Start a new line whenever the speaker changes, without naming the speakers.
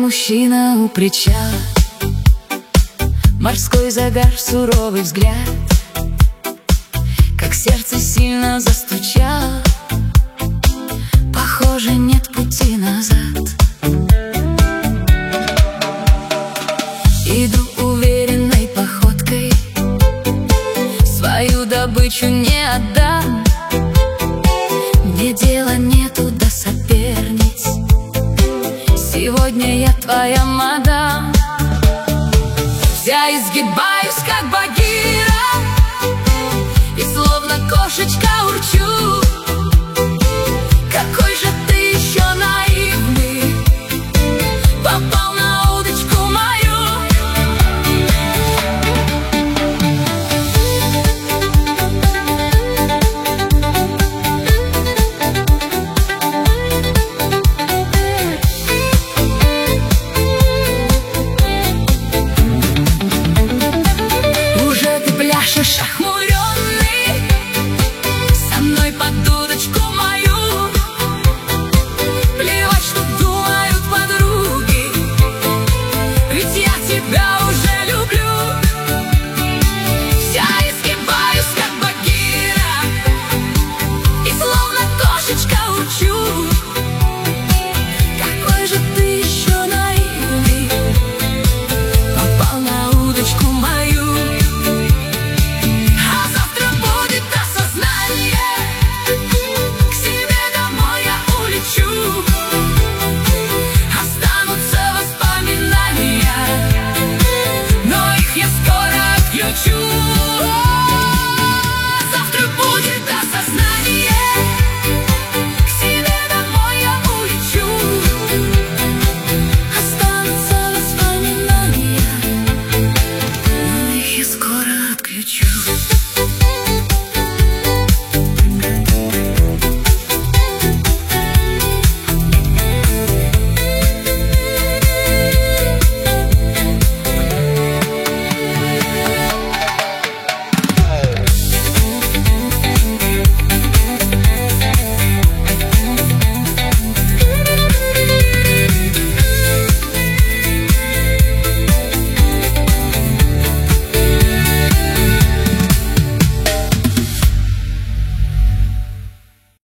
мужчина у причала, морской загар, суровый взгляд, как сердце сильно застучало. Похоже, нет пути назад. Иду уверенной походкой, свою добычу не отдам. Мне дела нету до соперниц, сегодня я твоя мадам. Я изгибаюсь, как Багира, и словно кошечка урчу.